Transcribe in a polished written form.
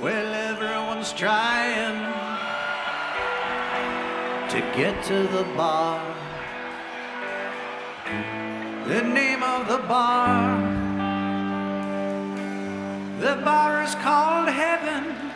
Well, everyone's trying to get to the bar. The name of the bar is called Heaven.